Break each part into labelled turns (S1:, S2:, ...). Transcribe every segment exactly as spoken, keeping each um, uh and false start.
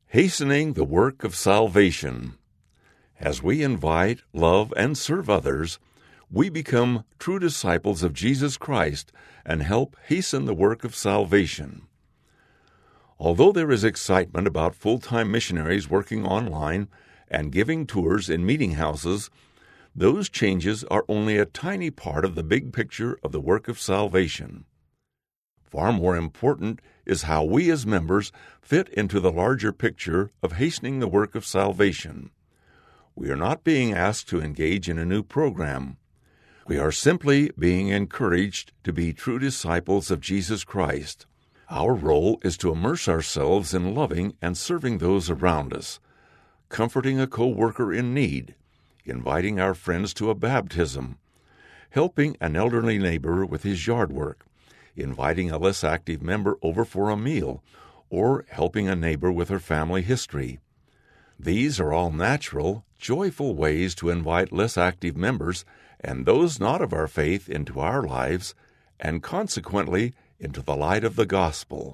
S1: Hastening the work of salvation. As we invite, love, and serve others, we become true disciples of Jesus Christ and help hasten the work of salvation. Although there is excitement about full-time missionaries working online and giving tours in meeting houses, those changes are only a tiny part of the big picture of the work of salvation. Far more important is how we as members fit into the larger picture of hastening the work of salvation. We are not being asked to engage in a new program. We are simply being encouraged to be true disciples of Jesus Christ. Our role is to immerse ourselves in loving and serving those around us, comforting a co-worker in need, inviting our friends to a baptism, helping an elderly neighbor with his yard work, inviting a less active member over for a meal, or helping a neighbor with her family history. These are all natural, joyful ways to invite less active members and those not of our faith into our lives, and consequently into the light of the gospel.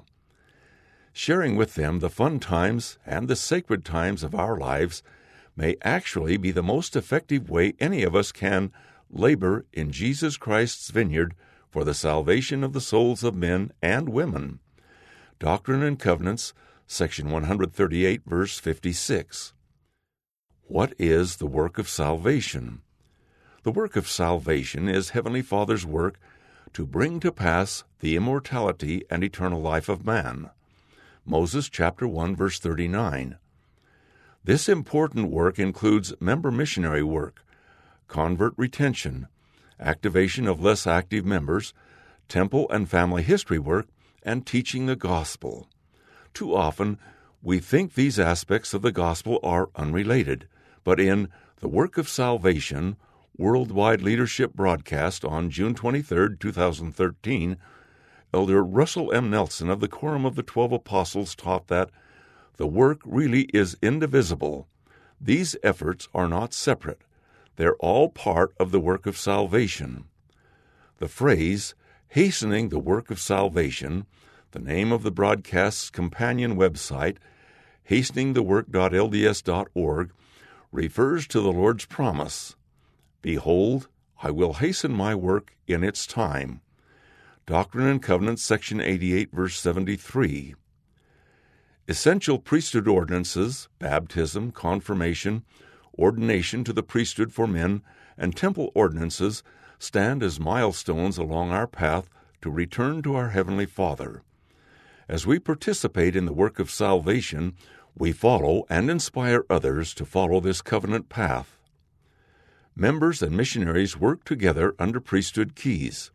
S1: Sharing with them the fun times and the sacred times of our lives may actually be the most effective way any of us can labor in Jesus Christ's vineyard for the salvation of the souls of men and women. Doctrine and Covenants, section one thirty-eight, verse fifty-six. What is the work of salvation? The work of salvation is Heavenly Father's work to bring to pass the immortality and eternal life of man. Moses chapter one, verse thirty-nine. This important work includes member missionary work, convert retention, activation of less active members, temple and family history work, and teaching the gospel. Too often, we think these aspects of the gospel are unrelated, but in The Work of Salvation, Worldwide Leadership broadcast on June twenty-third, twenty thirteen, Elder Russell M. Nelson of the Quorum of the Twelve Apostles taught that the work really is indivisible. These efforts are not separate. They're all part of the work of salvation. The phrase, hastening the work of salvation, the name of the broadcast's companion website, hastening the work dot l d s dot org, refers to the Lord's promise, "Behold, I will hasten my work in its time." Doctrine and Covenants, section eighty-eight, verse seventy-three. Essential priesthood ordinances, baptism, confirmation, ordination to the priesthood for men, and temple ordinances stand as milestones along our path to return to our Heavenly Father. As we participate in the work of salvation, we follow and inspire others to follow this covenant path. Members and missionaries work together under priesthood keys.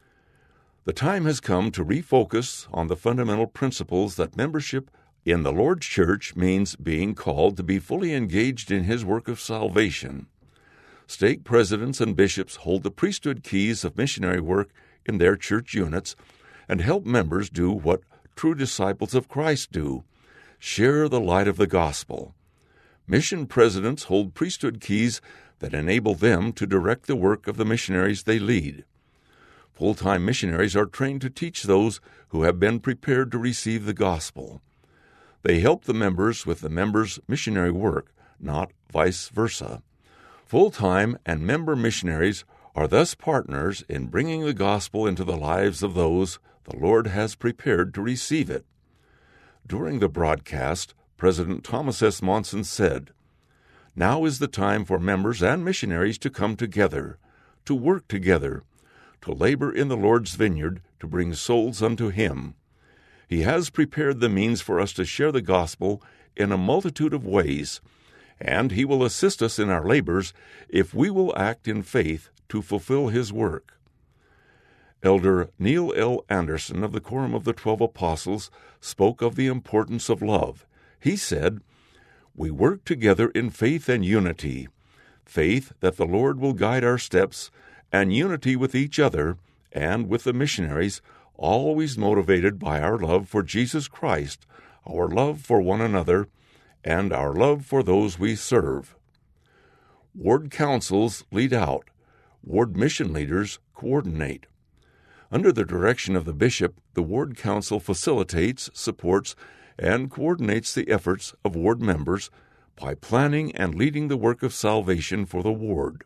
S1: The time has come to refocus on the fundamental principles that membership in the Lord's Church means being called to be fully engaged in His work of salvation. Stake presidents and bishops hold the priesthood keys of missionary work in their church units and help members do what true disciples of Christ do: share the light of the gospel. Mission presidents hold priesthood keys that enable them to direct the work of the missionaries they lead. Full-time missionaries are trained to teach those who have been prepared to receive the gospel. They help the members with the members' missionary work, not vice versa. Full-time and member missionaries are thus partners in bringing the gospel into the lives of those the Lord has prepared to receive it. During the broadcast, President Thomas S. Monson said, "Now is the time for members and missionaries to come together, to work together, to labor in the Lord's vineyard to bring souls unto Him. He has prepared the means for us to share the gospel in a multitude of ways, and He will assist us in our labors if we will act in faith to fulfill His work." Elder Neil L. Anderson of the Quorum of the Twelve Apostles spoke of the importance of love. He said, "We work together in faith and unity, faith that the Lord will guide our steps, and unity with each other and with the missionaries, always motivated by our love for Jesus Christ, our love for one another, and our love for those we serve." Ward councils lead out. Ward mission leaders coordinate. Under the direction of the bishop, the ward council facilitates, supports, and coordinates the efforts of ward members by planning and leading the work of salvation for the ward.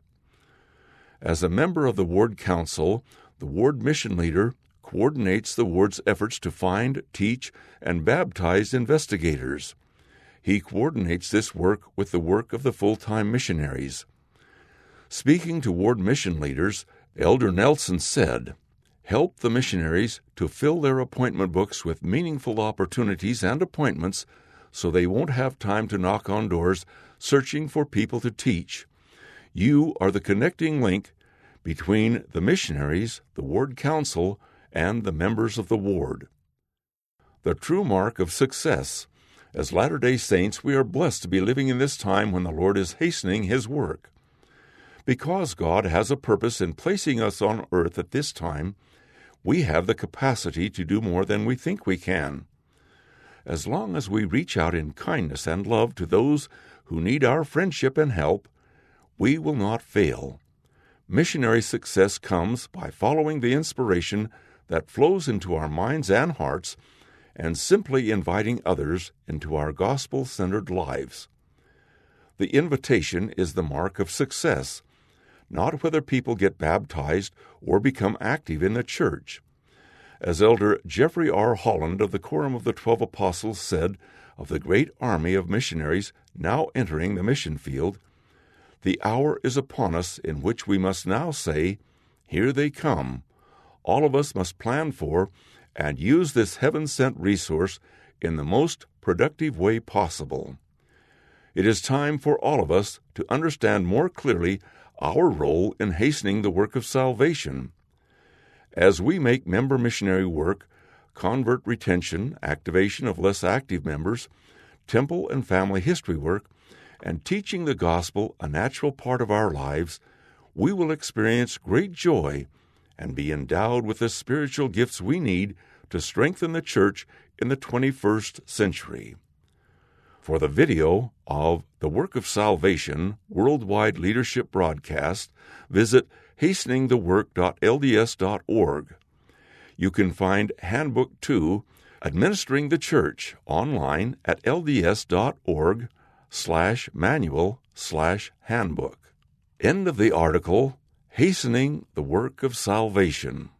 S1: As a member of the ward council, the ward mission leader coordinates the ward's efforts to find, teach, and baptize investigators. He coordinates this work with the work of the full-time missionaries. Speaking to ward mission leaders, Elder Nelson said, "Help the missionaries to fill their appointment books with meaningful opportunities and appointments so they won't have time to knock on doors searching for people to teach. You are the connecting link between the missionaries, the ward council, and the members of the ward." The true mark of success. As Latter-day Saints, we are blessed to be living in this time when the Lord is hastening His work. Because God has a purpose in placing us on earth at this time, we have the capacity to do more than we think we can. As long as we reach out in kindness and love to those who need our friendship and help, we will not fail. Missionary success comes by following the inspiration that flows into our minds and hearts and simply inviting others into our gospel-centered lives. The invitation is the mark of success, not whether people get baptized or become active in the church. As Elder Jeffrey R. Holland of the Quorum of the Twelve Apostles said of the great army of missionaries now entering the mission field, "The hour is upon us in which we must now say, 'Here they come.' All of us must plan for and use this heaven-sent resource in the most productive way possible. It is time for all of us to understand more clearly our role in hastening the work of salvation. As we make member missionary work, convert retention, activation of less active members, temple and family history work, and teaching the gospel a natural part of our lives, we will experience great joy and be endowed with the spiritual gifts we need to strengthen the church in the twenty-first century. For the video of The Work of Salvation Worldwide Leadership Broadcast, visit hastening the work dot L D S dot org. You can find Handbook two, Administering the Church, online at L D S dot org slash manual slash handbook. End of the article, Hastening the Work of Salvation.